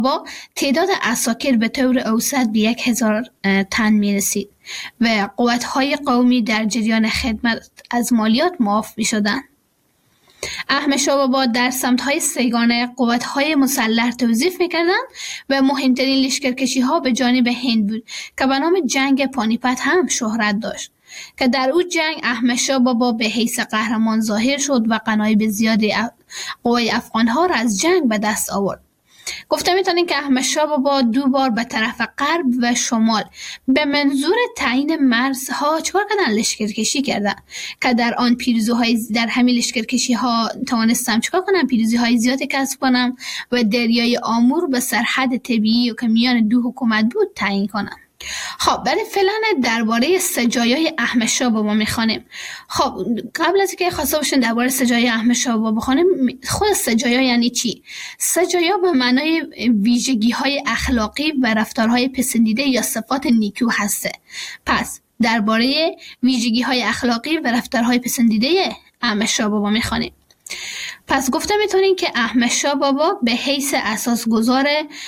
با تعداد عساکر به طور اوسط به 1000 تن می رسید و قوت‌های قومی در جریان خدمت از مالیات معاف می شدند. احمد شاه بابا در سمت‌های سیگانه قوت‌های مسلح توظیف می‌کردند و مهمترین لشکرکشی‌ها به جانب هند بود که به نام جنگ پانیپت هم شهرت داشت که در او جنگ احمد شاه بابا به حیث قهرمان ظاهر شد و غنایم زیادی قوای افغان‌ها را از جنگ به دست آورد. گفته میتونیم که احمد شاه بابا 2 بار به طرف غرب و شمال به منظور تعیین مرزها چکار کردن؟ لشکرکشی کردن که در آن در همین لشکرکشی ها توانستم چکار کنم؟ پیروزی های زیادی کسب کنم و دریای آمور به سرحد طبیعی که میان 2 حکومت بود تعیین کنم. خب برای فعلا درباره سجایای احمد شاه بابا میخوانیم. خب قبل از اینکه خواسته باشین درباره سجایای احمد شاه بابا بخوانیم، خود سجایا یعنی چی؟ سجایا به معنای ویژگی‌های اخلاقی و رفتارهای پسندیده یا صفات نیکو هسته. پس درباره ویژگی‌های اخلاقی و رفتارهای پسندیده احمد شاه بابا میخوانیم. پس گفته میتونین که احمد شاه بابا به حیث اساسگذار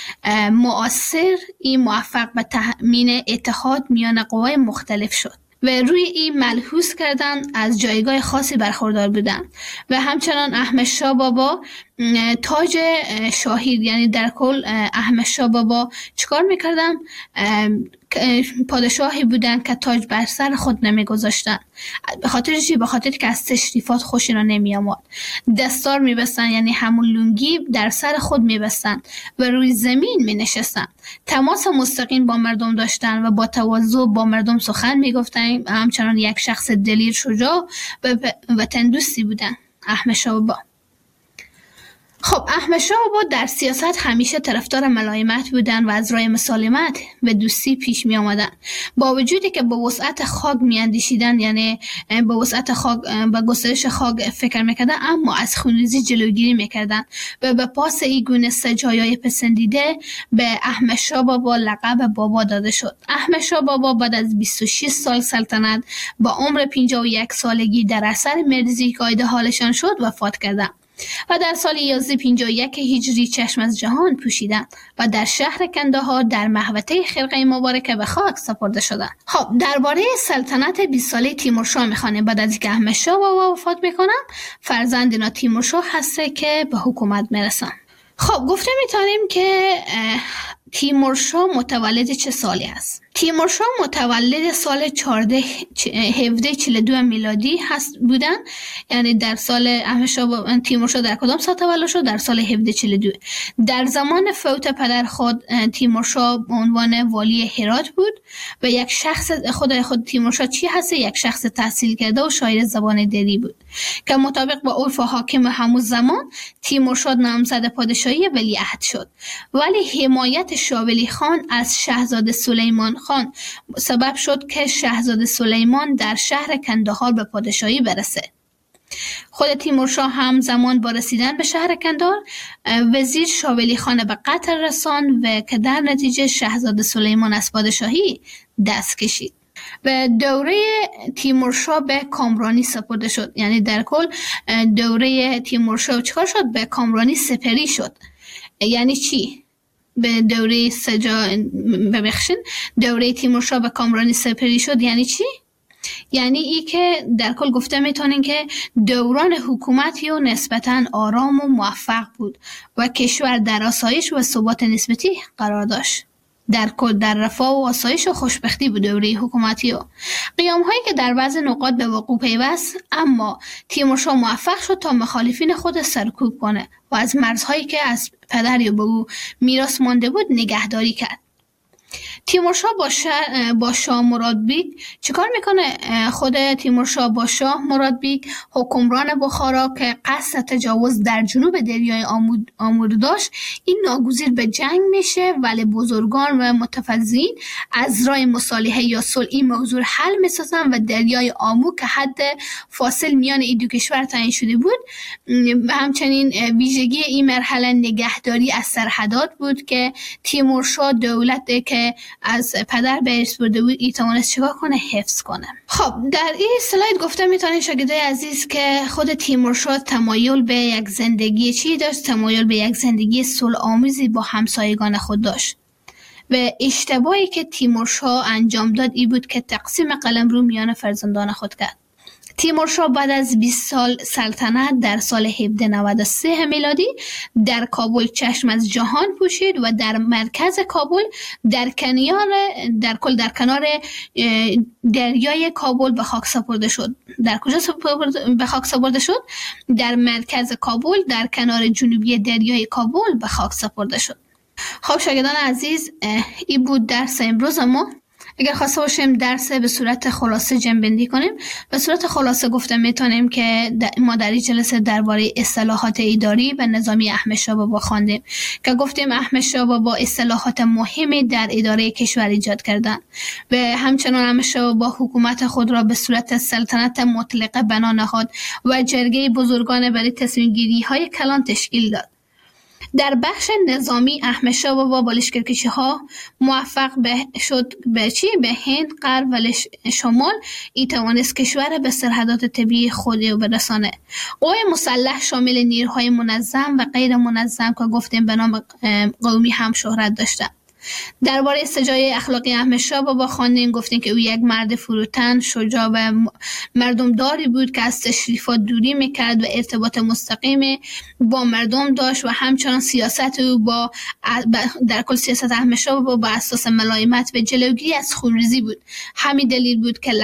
مؤثر موفق به تأمین اتحاد میان قوای مختلف شد و روی این ملحوظ کردن از جایگاه خاصی برخوردار بودن و همچنان احمد شاه بابا تاج شاهی، یعنی در کل احمد شاه بابا چیکار میکردن؟ پادشاهی بودن که تاج بر سر خود نمیگذاشتن. به خاطر چی؟ به خاطر که از تشریفات خوشی را نمی آمد. دستار میبستن، یعنی همون لنگی در سر خود میبستن و روی زمین می نشستن. تماس مستقیم با مردم داشتن و با تواضع با مردم سخن میگفتن. همچنان یک شخص دلیر، شجاع و وطن دوستی بودن احمد شاه بابا. خب احمد شاه بابا در سیاست همیشه طرفدار ملایمت بودن و از راه مسالمت و دوستی پیش می آمدن. با وجودی که به وسعت خاک می اندیشیدن، یعنی به وسعت خاک، به گسترش خاک فکر میکردن، اما از خونریزی جلوگیری میکردن و به پاس این گونه سجایای پسندیده به احمد شاه بابا لقب بابا داده شد. احمد شاه بابا بعد از 26 سال سلطنت با عمر 51 سالگی در اثر مرضی که آید حالشان شد وفات کردند و در سال 1151 هجری چشم از جهان پوشیدند و در شهر کندهار در محوطه خرقه مبارکه به خاک سپرده شدند. خب درباره سلطنت 20 ساله تیمورشاه میخوانیم. بعد از اینکه احمد شاه بابا وفات میکنه، فرزند اینا تیمورشاه هسته که به حکومت میرسن. خب گفته میتونیم که تیمورشاه متولد چه سالی است؟ تیمورشاه متولد سال 1742 میلادی هست بودن. یعنی در سال تیمورشاه در کدام سال تولد شد؟ در سال 1742. در زمان فوت پدر خود تیمورشاه به عنوان والی هرات بود و یک شخص خود تیمورشاه چی هست؟ یک شخص تحصیل کرده و شاعر زبان دری بود که مطابق با عرف و حاکم همون زمان تیمورشاه نامزد پادشاهی ولیعهد شد، ولی حمایت شاه ولی خان از شاهزاده سلیمان خان سبب شد که شاهزاده سلیمان در شهر کندهار به پادشاهی برسه. خود تیمورشاه هم زمان با رسیدن به شهر کندهار وزیر شاه ولی خان به قتل رساند و که در نتیجه شاهزاده سلیمان از پادشاهی دست کشید و دوره تیمورشاه به کامرانی سپرده شد. یعنی در کل دوره تیمورشاه چیکار شد؟ به کامرانی سپری شد. یعنی چی؟ به دوره تیمورشاه به کامرانی سپری شد یعنی چی؟ یعنی ای که در کل گفته میتونین که دوران حکومتی و نسبتاً آرام و موفق بود و کشور در آسایش و ثبات نسبتی قرار داشت. در کل در رفاه و آسایش و خوشبختی بود دوره حکومتی و قیام هایی که در بعض نقاط به وقوع پیوست، اما تیمورشاه موفق شد تا مخالفین خود سرکوب کنه و از مرزهایی که از پدر یا به او میراث مانده بود نگهداری کرد. تیمورشاه با شاه مرادبیگ چیکار میکنه؟ خود تیمورشاه با شاه مرادبیگ حکمران بخارا که قصد تجاوز در جنوب دریای آمور داشت، این ناگزیر به جنگ میشه، ولی بزرگان و متفضلین از راه مصالحه یا صلح این موضوع حل میسازن و دریای آمو که حد فاصل میان این دو کشور تعیین شده بود. همچنین ویژگی این مرحله نگهداری از سرحدات بود که تیمورشاه دولت که که از پدر به ارث برده بود ای توانست چیکار کنه؟ حفظ کنه. خب در این اسلاید گفتم میتونین شاگردای عزیز که خود تیمورشاه تمایل به یک زندگی چی داشت؟ تمایل به یک زندگی صلح‌آمیزی با همسایگان خود داشت و اشتباهی که تیمورشاه انجام داد این بود که تقسیم قلمرو میان فرزندان خود کرد. تیمورشاه بعد از 20 سال سلطنت در سال 1793 میلادی در کابل چشم از جهان پوشید و در مرکز کابل در کنار دریای کابل به خاک سپرده شد. در کجا به خاک سپرده شد؟ در مرکز کابل در کنار جنوبی دریای کابل به خاک سپرده شد. خب شاگردان عزیز این بود درس امروز ما. اگر خواسته باشیم درس به صورت خلاصه جمع‌بندی کنیم، به صورت خلاصه گفتم میتونیم که ما در این جلسه درباره اصلاحات اداری و نظامی احمد شاه بابا خواندیم که گفتیم احمد شاه بابا اصلاحات مهمی در اداره کشور ایجاد کردند و همچنان احمد شاه بابا حکومت خود را به صورت سلطنت مطلقه بنا نهاد و جرگه بزرگان برای تصمیم گیری های کلان تشکیل داد. در بخش نظامی احمد شاه بابا با لشکرکشی‌ها موفق شد به هند، غرب و شمال ای توانست کشور به سرحدات طبیعی خود برسانه. قوای مسلح شامل نیروهای منظم و غیر منظم که گفتیم به نام قومی هم شهرت داشتند. درباره سجای اخلاقی احمد شاه بابا خواندیم، گفتیم که او یک مرد فروتن، شجاع و مردمداری بود که از تشریفات دوری میکرد و ارتباط مستقیم با مردم داشت و همچنان سیاست او در کل سیاست احمد شاه بابا با اساس ملایمت و جلوگیری از خونریزی بود. همین دلیل بود که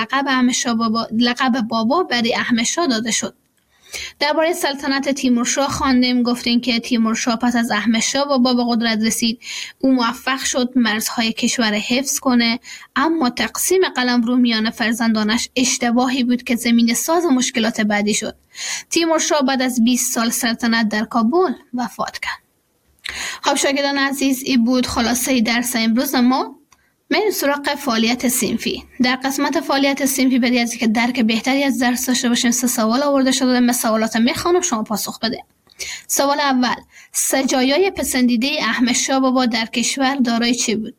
لقب بابا برای احمد شاه داده شد. درباره سلطنت تیمورشاه خواندیم، گفتیم که تیمورشاه پس از احمد شاه بابا به قدرت رسید. او موفق شد مرزهای کشور حفظ کنه، اما تقسیم قلمرو میان فرزندانش اشتباهی بود که زمین ساز مشکلات بعدی شد. تیمورشاه بعد از 20 سال سلطنت در کابل وفات کرد. خب شاگردان عزیز این بود خلاصه درس امروز ما. بریم سراغ فعالیت صنفی. در قسمت فعالیت صنفی برای از اینکه درک بهتری از درس داشته باشیم 3 سوال آورده شده. من سوالات میخوانم شما پاسخ بده. سوال اول: سجایای پسندیده احمد شاه بابا در کشور دارای چه بود؟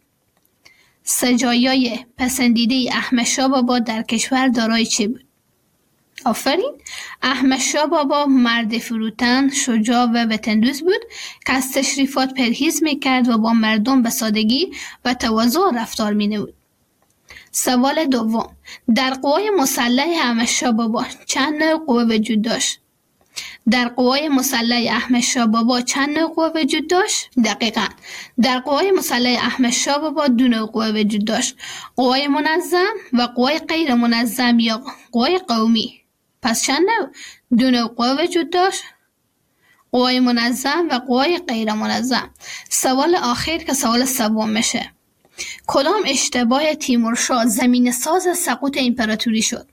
سجایای پسندیده احمد شاه بابا در کشور دارای چه بود؟ آفرین. احمد شاه بابا مرد فروتن، شجاع و وطندوست بود که از تشریفات پرهیز میکرد و با مردم به سادگی و تواضع رفتار مینمود. سوال دوم: در قوای مسلح احمد شاه بابا چند نوع قوه وجود داشت؟ در قوای مسلح احمد شاه بابا چند نوع قوه وجود داشت؟ دقیقاً در قوای مسلح احمد شاه بابا 2 نوع قوه وجود داشت: قوای منظم و قوای غیر منظم یا قوای قومی. پس چند نوع؟ 2 نوع قوه وجود داشت: قوای منظم و قوای غیر منظم. سوال آخر که سوال سوم میشه: کدام اشتباه تیمورشاه زمین ساز سقوط امپراتوری شد؟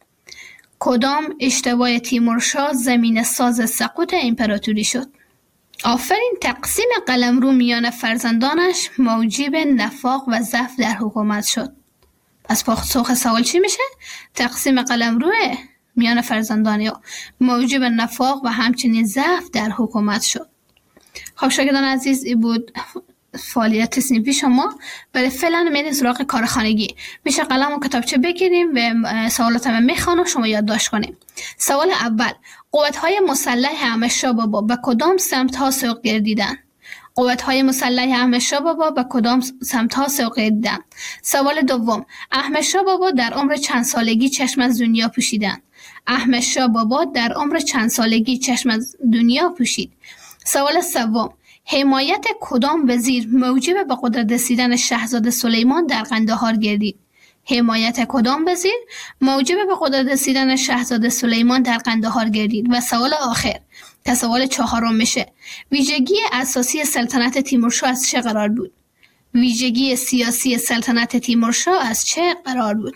کدام اشتباه تیمورشاه زمین ساز سقوط امپراتوری شد؟ آفرین. تقسیم قلمرو میان فرزندانش موجب نفاق و ضعف در حکومت شد. پس پاسخ سوال چی میشه؟ تقسیم قلمرو میان فرزندان موجب نفاق و همچنین ضعف در حکومت شد. خب شاگردان عزیز این بود فعالیت صنفی شما. برای فعلا میریم سراغ کارخانگی. میشه قلم و کتابچه بگیریم و سوالات من میخوانم شما یادداشت کنیم. سوال اول: قوت‌های مسلح احمد شاه بابا به کدام سمت‌ها سوق گردیدند؟ قوت‌های مسلح احمد شاه بابا به کدام سمت‌ها سوق گردیدند؟ سوال دوم: احمد شاه بابا در عمر چند سالگی چشم از دنیا پوشیدند؟ احمد شاه بابا در عمر چند سالگی چشم از دنیا پوشید؟ سوال سوم: حمایت کدام وزیر موجب به قدرت رسیدن شاهزاده سلیمان در قندهار گردید؟ حمایت کدام وزیر موجب به قدرت رسیدن شاهزاده سلیمان در قندهار گردید؟ و سوال آخر که سوال 4 میشه: ویژگی اساسی سلطنت تیمورشاه از چه قرار بود؟ ویژگی سیاسی سلطنت تیمورشاه از چه قرار بود؟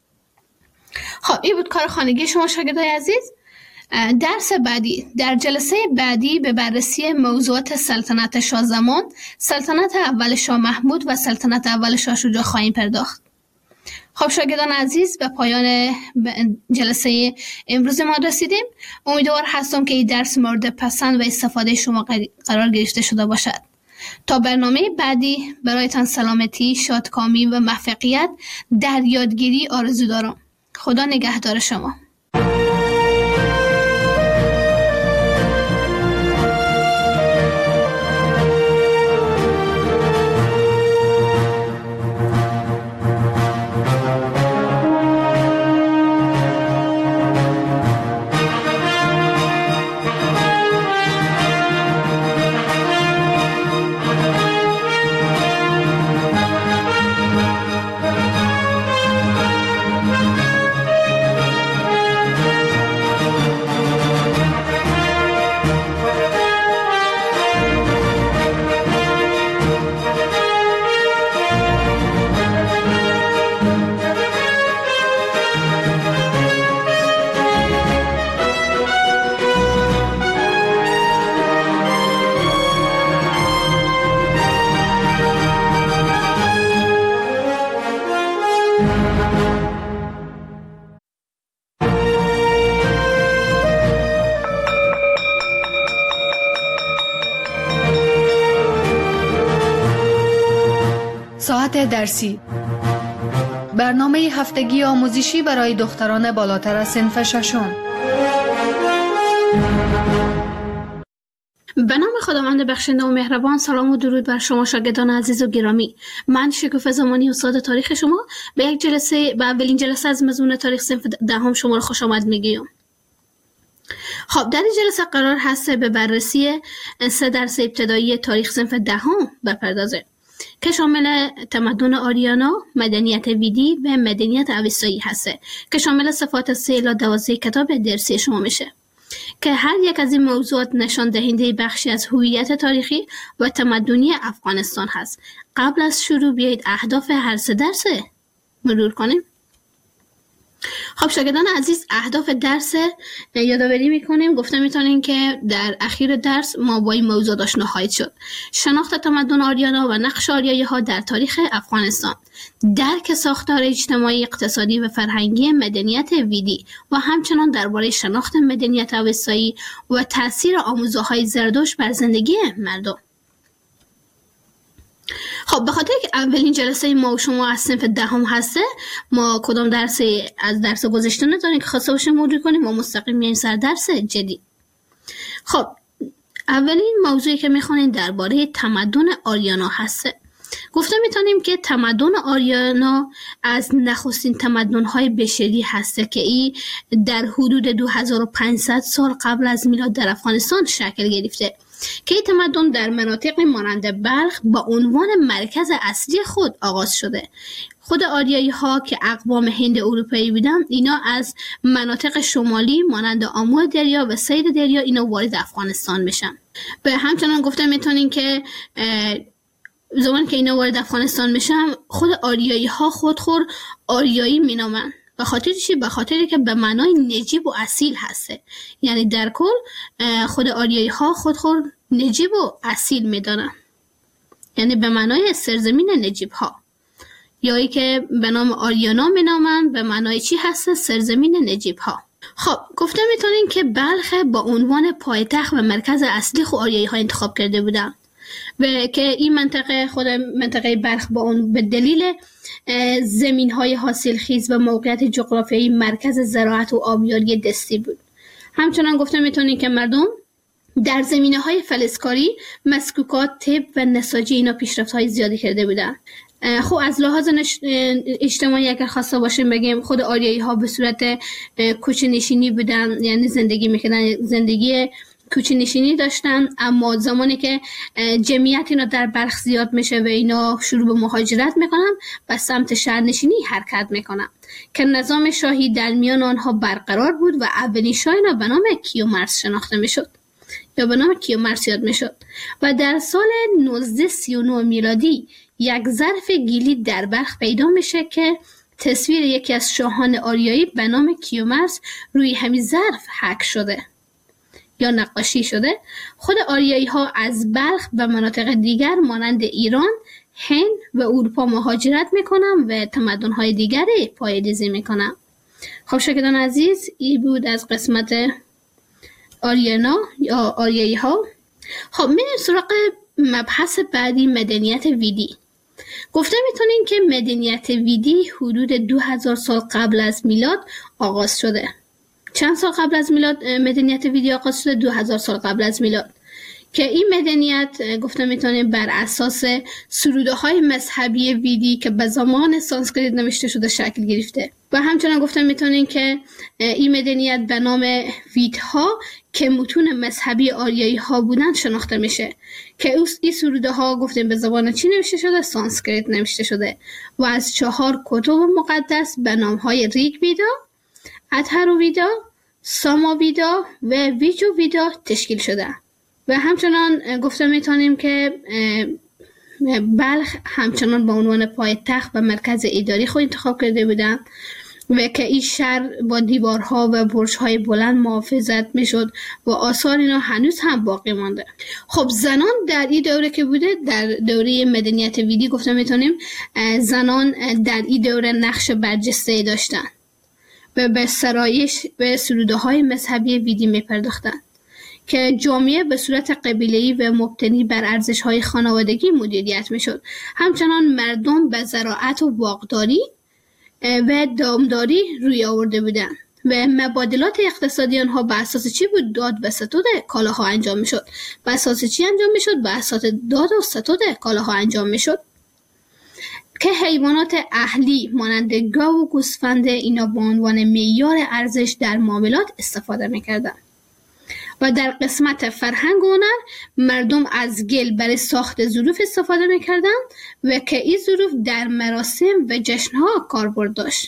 خب این بود کار خانگی شما شاگردای عزیز. درس بعدی، در جلسه بعدی به بررسی موضوعات سلطنت شاه زمان، سلطنت اول شاه محمود و سلطنت اول شاه شجاع خواهیم پرداخت. خب شاگردان عزیز به پایان جلسه امروز ما رسیدیم. امیدوار هستم که این درس مورد پسند و استفاده شما قرار گرفته شده باشد. تا برنامه بعدی برایتان سلامتی، شادکامی و موفقیت در یادگیری آرزو دارم. خدا نگهدار شما. ساعت درسی، برنامه هفتگی آموزشی برای دختران بالاتر از صنف ششم. به نام خداوند بخشنده و مهربان. سلام و درود بر شما شاگردان عزیز و گرامی. من شکوفه زمانی استاد تاریخ شما به اولین جلسه از مضمون تاریخ صنف دهم شما رو خوش آمد میگیم. خب در این جلسه قرار هست به بررسی 3 درس ابتدایی تاریخ صنف دهم بپردازه که شامل تمدن آریانا، مدنیت ویدی و مدنیت اوستایی هسته که شامل صفات 3 الی 12 کتاب درسی شما میشه که هر یک از این موضوعات نشان دهنده بخشی از هویت تاریخی و تمدنی افغانستان هست. قبل از شروع بیایید اهداف هر 3 درس مرور کنیم. خب شاگردان عزیز، اهداف درس یادآوری میکنیم. گفته میتونیم که در اخیر درس ما با این موضوع آشنا خواهید شد: شناخت تمدن آریانا و نقش آریایی ها در تاریخ افغانستان، درک ساختار اجتماعی، اقتصادی و فرهنگی مدنیت ویدی و همچنان درباره شناخت مدنیت اوستایی و تاثیر آموزه‌های زردشت بر زندگی مردم. خب به خاطر که اولین جلسه ما و شما از صنف دهم هسته، ما کدام درس از درس گذشته نداریم که خواسته باشیم مرور کنیم و مستقیم میایم سر درس جدید. خب اولین موضوعی که میخوانیم درباره تمدن آریانا هسته. گفته میتونیم که تمدن آریانا از نخستین تمدن‌های بشری هسته که ای در حدود 2500 سال قبل از میلاد در افغانستان شکل گرفته که این تمدن در مناطق مانند بلخ با عنوان مرکز اصلی خود آغاز شده. خود آریایی ها که اقوام هند اروپایی بودن، اینا از مناطق شمالی مانند آمو دریا و سید دریا اینا وارد افغانستان میشن. به همچنان گفته میتونین که زمان که اینا وارد افغانستان میشن، خود آریایی ها خودخور آریایی مینامن. به خاطر چی؟ به خاطری که به معنای نجیب و اصیل هسته. یعنی در کل خود آریایی ها خودخور نجیب و اصیل میدانن، یعنی به معنای سرزمین نجیب ها، یا ای که به نام آریانا مینامن به معنای چی هسته؟ سرزمین نجیب ها. خب گفته میتونین که بلخ با عنوان پایتخت و مرکز اصلی خود آریایی ها انتخاب کرده بودن و که این منطقه خود منطقه بلخ با اون به دلیل زمین‌های حاصلخیز و موقعیت جغرافیایی مرکز زراعت و آبیاری دستی بود. همچنان گفته میتونید که مردم در زمینه‌های فلزکاری، مسکوکات، طب و نساجی اینا پیشرفت‌های زیادی کرده بودن. خب از لحاظ اجتماعی اگر خواسته باشیم بگیم، خود آریایی ها به صورت کوچه نشینی بودن، یعنی زندگی میکردن، زندگی کوچه نشینی داشتن. اما زمانی که جمعیت اینا در بلخ زیاد میشه و اینا شروع به مهاجرت میکنن و سمت شهرنشینی حرکت میکنن که نظام شاهی در میان آنها برقرار بود و اولین شاه اینا به نام کیومرث شناخته میشد یا به نام کیومرث یاد میشد و در سال 1939 میلادی یک ظرف گیلی در بلخ پیدا میشه که تصویر یکی از شاهان آریایی به نام کیومرث روی همین ظرف حک شده یا نقاشی شده. خود آریایی ها از بلخ و مناطق دیگر مانند ایران، هند و اروپا مهاجرت میکنن و تمدن های دیگری پایه‌ریزی میکنن. خب شاگردان عزیز، این بود از قسمت آریانا یا آریایی ها. خب میریم سراغ مبحث بعدی مدنیت ویدی. گفته میتونیم که مدنیت ویدی حدود 2000 سال قبل از میلاد آغاز شده. چند سال قبل از میلاد مدنیت ویدی آغاز شده؟ 2000 سال قبل از میلاد، که این مدنیت گفته میتونیم بر اساس سروده های مذهبی ویدی که به زمان سانسکریت نوشته شده شکل گرفته. و همچنان گفته میتونیم که این مدنیت به نام ویدها که متون مذهبی آریایی ها بودن شناخته میشه، که این سروده ها گفتیم به زبان چی نوشته شده؟ سانسکریت نوشته شده و از 4 کتب مقدس به نام های ریگ ویدا، اتهرو ویدا، ساما ویدا و ویجو ویدا تشکیل شده. و همچنان گفته میتونیم که بلخ همچنان به عنوان پایتخت و مرکز اداری خود انتخاب کرده بودند و که این شهر با دیوارها و برج‌های بلند محافظت میشد و آثار اینا هنوز هم باقی مانده. خب زنان در این دوره که بوده، در دوره مدنیت ویدی گفته میتونیم زنان در این دوره نقش برجسته داشتن و به سرایش به سروده های مذهبی ویدی میپرداختند که جامعه به صورت قبیله‌ای و مبتنی بر ارزش‌های خانوادگی مدیریت میشد. همچنان مردم به زراعت و باغداری و دامداری روی آورده بودند و مبادلات اقتصادی آنها به اساس چی بود؟ داد و ستود کالاها انجام میشد. به اساس چی انجام میشد؟ به اساس داد و ستود کالاها انجام میشد که حیوانات اهلی مانند گاو و گوسفند اینا به عنوان معیار ارزش در معاملات استفاده میکردند. و در قسمت فرهنگ و هنر مردم از گل برای ساخت ظروف استفاده میکردند و که این ظروف در مراسم و جشنها کاربرد داشت.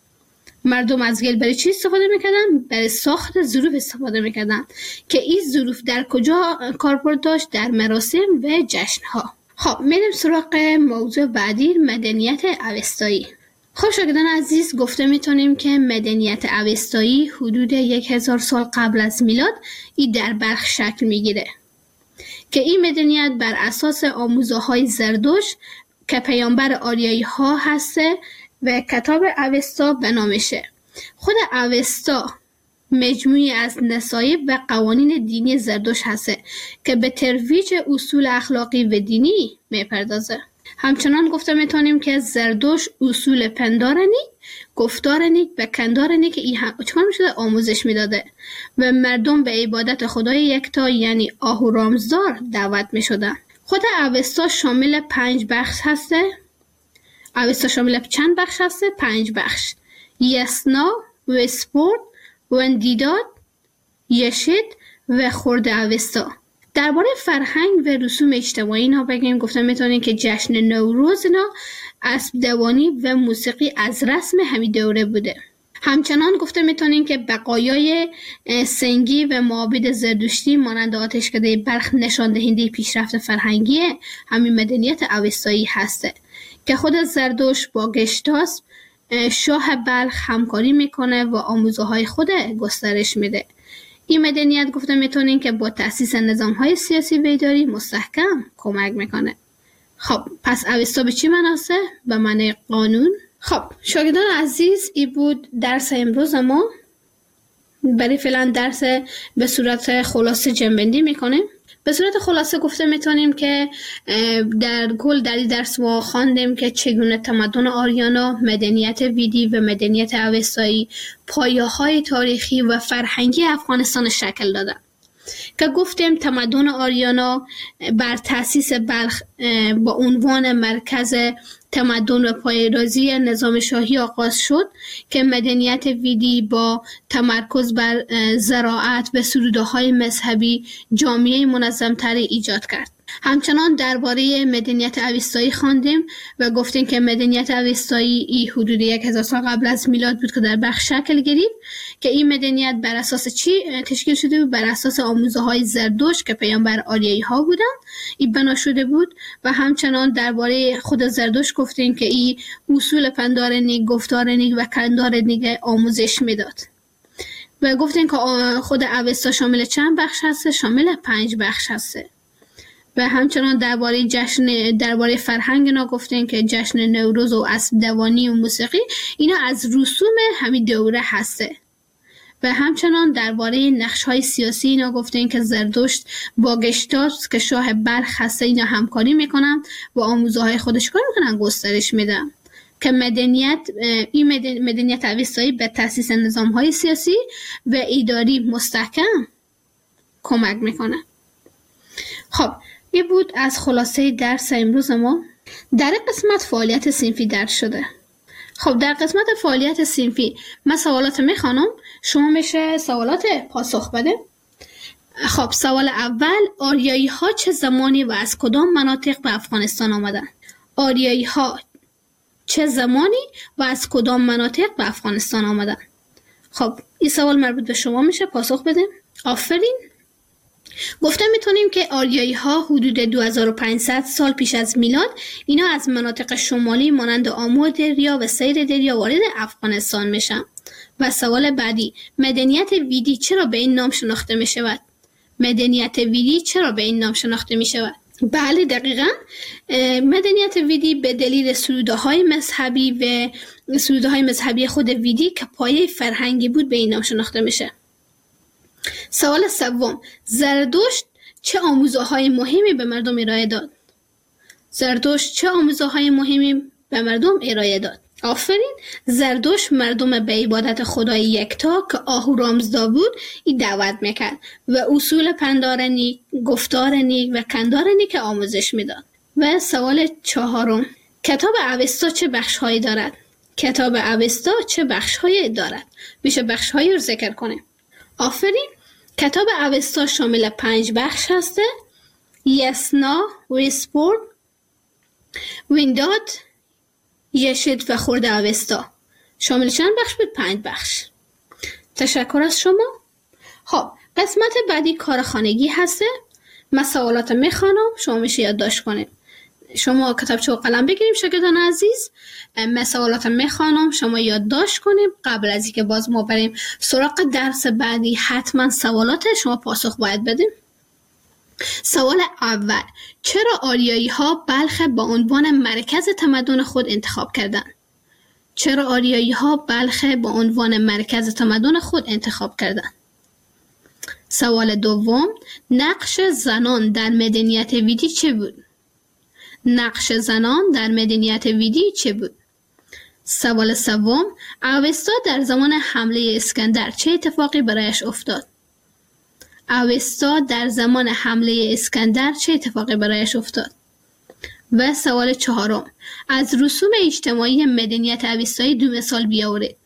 مردم از گل برای چی استفاده میکردند؟ برای ساخت ظروف استفاده میکردند که این ظروف در کجا کاربرد داشت؟ در مراسم و جشنها. خب میریم سراغ موضوع بعدی، مدنیت اوستایی. خب شاگردان عزیز، گفته میتونیم که مدنیت اوستایی حدود 1000 سال قبل از میلاد این در بلخ شکل میگیره که این مدنیت بر اساس آموزه‌های زردشت که پیامبر آریایی ها هسته و کتاب اوستا به نامشه. خود اوستا مجموعی از نصایب و قوانین دینی زردشت هسته که به ترویج اصول اخلاقی و دینی میپردازه. همچنان گفته میتونیم که زردشت اصول پندار نیک، گفتار نیک و کندار نیک ای هم چکار میشده؟ آموزش میداده و مردم به عبادت خدای یکتا یعنی آهورامزدار دعوت میشدن. خود اوستا شامل 5 بخش هسته. اوستا شامل چند بخش هسته؟ 5 بخش: یسنا و سپورت و اندیداد، یشید و خورد اوستا. درباره فرهنگ و رسوم اجتماعی اینا بگیم، گفتم میتونیم که جشن نوروز اینا اسب دوانی و موسیقی از رسم همین دوره بوده. همچنان گفته میتونیم که بقایای سنگی و معابد زردشتی مانند آتشکده بلخ نشان دهنده پیشرفت فرهنگی همین مدنیت اوستایی هسته که خود زردشت با گشتاس شاه بلخ همکاری میکنه و آموزه‌های خود گسترش میده. این مدنیت گفته میتونیم که با تأسیس نظام‌های سیاسی و اداری مستحکم کمک میکنه. خب پس اوستا به چی معناست؟ به معنی قانون. خب شاگردان عزیز، این بود درس امروز ما. برای فعلا درس به صورت خلاصه جنبندی میکنیم. به صورت خلاصه گفته میتونیم که در کل در این درس ما خواندیم که چگونه تمدن آریانا، مدنیت ویدی و مدنیت اوستایی پایه‌های تاریخی و فرهنگی افغانستان شکل دادن. که گفتیم تمدن آریانا بر تأسیس بلخ با عنوان مرکز تمدن و پایه‌ریزی نظام شاهی آغاز شد که مدنیت ویدی با تمرکز بر زراعت و سروده‌های مذهبی جامعه منظم‌تری ایجاد کرد. همچنان درباره مدنیت اوستایی خواندیم و گفتیم که مدنیت اوستایی ای حدود 1000 سال قبل از میلاد بود که در بلخ شکل گرفت که این مدنیت بر اساس چی تشکیل شده بود؟ بر اساس آموزه‌های زردشت که پیامبر آریایی ها بودند این بنا شده بود. و همچنان درباره خود زردشت گفتیم که این اصول پندار نیک، گفتار نیک و کندار نیک آموزش میداد. و گفتیم که خود اوستا شامل چند بخش هست؟ شامل 5 بخش هست. و همچنان درباره فرهنگ اینا گفتیم که جشن نوروز و اسب دوانی و موسیقی اینا از رسوم همین دوره هسته. و همچنان درباره نقش‌های سیاسی اینا گفتن که زرتشت با گشتاس که شاه بلخ هسته اینا همکاری میکنن و آموزه‌های خودش کار میکنن گسترش میدن که مدنیت اوستایی به تأسیس نظام‌های سیاسی و اداری مستحکم کمک میکنه. خب این بود از خلاصه درس امروز ما. در قسمت فعالیت صنفی درس شده. خب در قسمت فعالیت صنفی من سوالات میخوانم، شما میشه سوالات پاسخ بده. خب سوال اول، آریایی ها چه زمانی و از کدام مناطق به افغانستان آمدن؟ آریایی ها چه زمانی و از کدام مناطق به افغانستان آمدن؟ خب این سوال مربوط به شما میشه، پاسخ بده. آفرین. گفتم میتونیم که آریایی ها حدود 2500 سال پیش از میلاد اینا از مناطق شمالی مانند آمو دریا و سیر دریا وارد افغانستان میشن. و سوال بعدی، مدنیت ویدی چرا به این نام شناخته میشود؟ مدنیت ویدی چرا به این نام شناخته میشود؟ بله دقیقاً، مدنیت ویدی به دلیل سروده‌های مذهبی و سروده‌های مذهبی خود ویدی که پایه فرهنگی بود به این نام شناخته میشه. سوال سوم، زرتشت چه آموزه‌های مهمی به مردم ارائه داد؟ زرتشت چه آموزه‌های مهمی به مردم ارائه داد؟ آفرین، زرتشت مردم به عبادت خدای یکتا که آهورامزدا بود ای دعوت میکرد و اصول پندار نیک، گفتار نیک و کندار نیک آموزش میداد. و سوال چهارم، کتاب اوستا چه بخش‌هایی دارد؟ کتاب اوستا چه بخش‌هایی دارد؟ میشه بخش‌هایی رو ذکر کنیم. آفرین، کتاب اوستا شامل 5 بخش هسته: یسنا، ویسپورد، وینداد، یشید و خورد اوستا. شامل چند بخش بود؟ 5 بخش. تشکر از شما. خب قسمت بعدی کار خانگی هسته. من سوالات میخوانم، شما میشه یادداشت کنید. شما کتابچه و قلم بگیریم شاگردان عزیز. من سوالات میخوانم، شما یادداشت کنیم. قبل از اینکه باز ما بریم سراغ درس بعدی حتما سوالات شما پاسخ باید بدیم. سوال اول، چرا آریایی ها بلخ به عنوان مرکز تمدن خود انتخاب کردند؟ چرا آریایی ها بلخ به عنوان مرکز تمدن خود انتخاب کردند؟ سوال دوم، نقش زنان در مدنیت ویدی چه بود؟ نقش زنان در مدنیت ویدی چه بود؟ سوال سوم، اوستا در زمان حمله اسکندر چه اتفاقی برایش افتاد؟ اوستا در زمان حمله اسکندر چه اتفاقی برایش افتاد؟ و سوال چهارم، از رسوم اجتماعی مدنیت اوستایی 2 مثال بیاورید.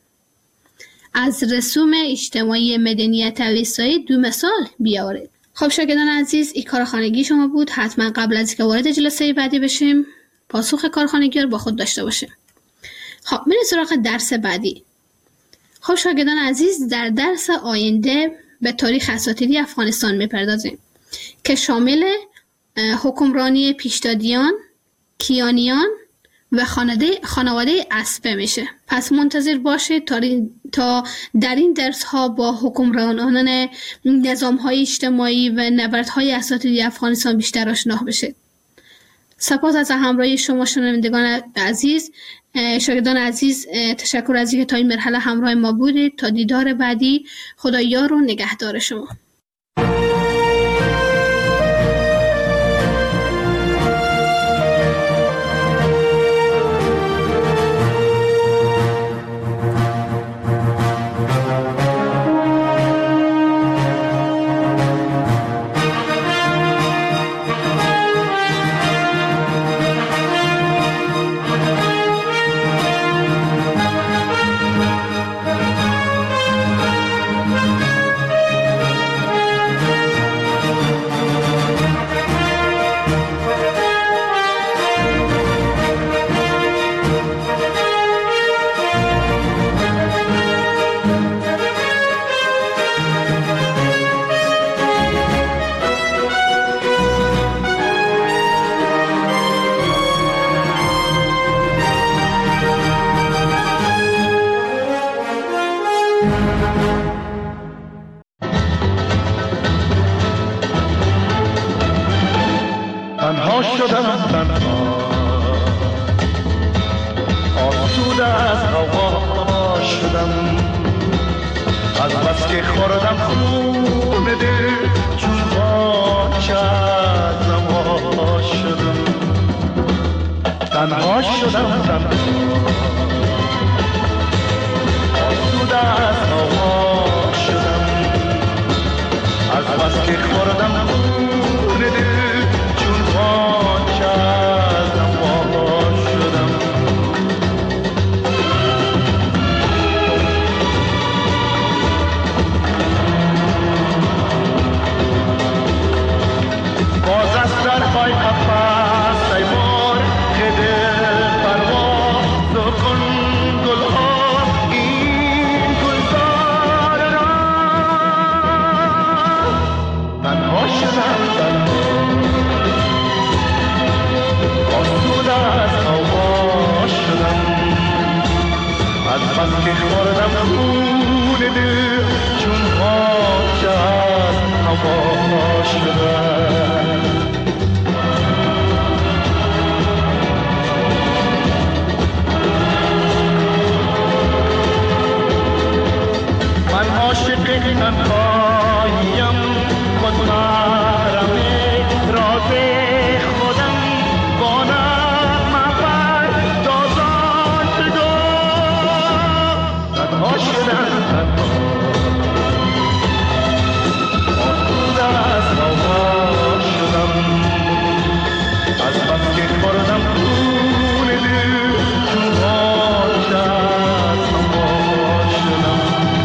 از رسوم اجتماعی مدنیت اوستایی 2 مثال بیاورید. خب شاگردان عزیز، این کار خانگی شما بود. حتما قبل از اینکه وارد جلسه بعدی بشیم پاسخ کار خانگی رو با خود داشته باشیم. خب میریم سراغ درس بعدی. خب شاگردان عزیز، در درس آینده به تاریخ اساطیری افغانستان میپردازیم که شامل حکمرانی پیشدادیان، کیانیان و خانواده اسپه میشه. پس منتظر باشید تا در این درس ها با حکمرانان نظام های اجتماعی و نبردهای اساطیری افغانستان بیشتر آشنا بشید. سپاس از همراهی شما شنوندگان عزیز. شاگردان عزیز، تشکر از اینکه تا این مرحله همراه ما بودید. تا دیدار بعدی، خدا یار و نگهدار شما. تنها شدم تنها، آسوده از هوا شدم، از بس که خوردم خون دل چون خاک از زمان شدم تنها شدم آسوده از هوا شدم از بس که خوردم خون دل چون خاک از زمان شدم باز از درهای قفس ای مرغ دل پرواز کن گلها این گلزار را تنها شدم آسوده از هوا شدم از بس که خوردم خون دل چون خاک از هوا شدم من عاشق تنهاییم خود محرم راز خودم با نغمه پردازان صدا تنها شدم آسوده از هوا شدم از بس که خوردم خون دل چون خاک از هوا شدم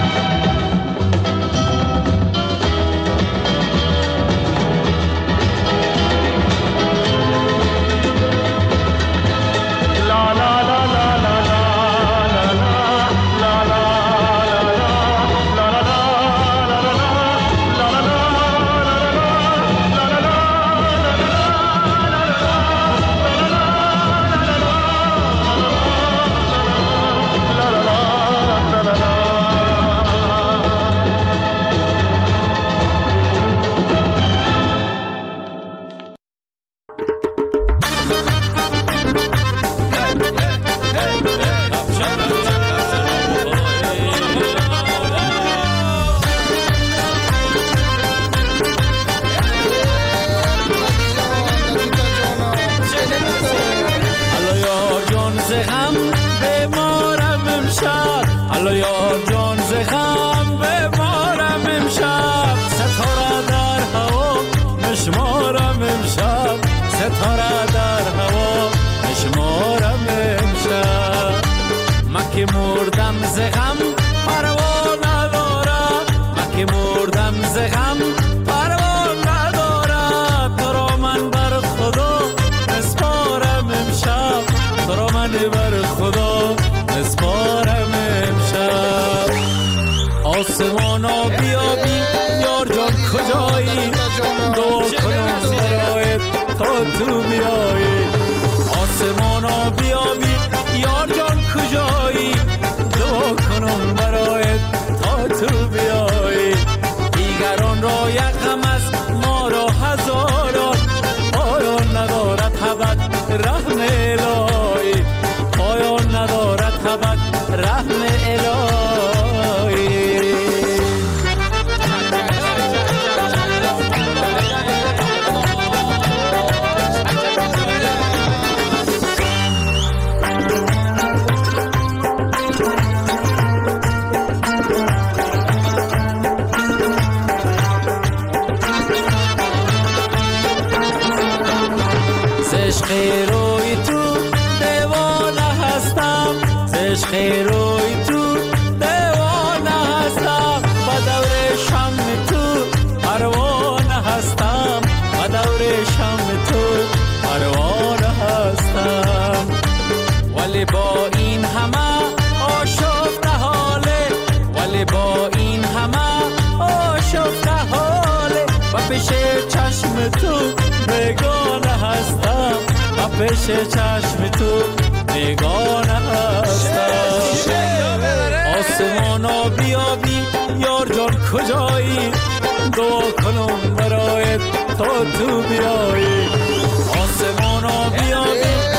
آسمانا بیابی یار جان کجایی دعا کنم برایت تا تو بیایی آسمانا بیابی یار جان کجایی دعا کنم برایت تا تو بیایی دیگران را یک غم است ما را هزاران پایان ندارد ابد رحم الهی پایان ندارد ابد رحم الهی روی تو دیوانه هستم عشق روی تو دیوانه هستم با دور شم تو پروانه هستم با دور شم تو پروانه هستم ولی با این همه آشفته حاله ولی با این همه آشفته حاله و پیش چشم تو بیگانه هستم و پیش چشم تو بیگانه هستم آسمانا بیابی یار جان کجایی دعا کنم برایت تا تو بیایی آسمانا بیابی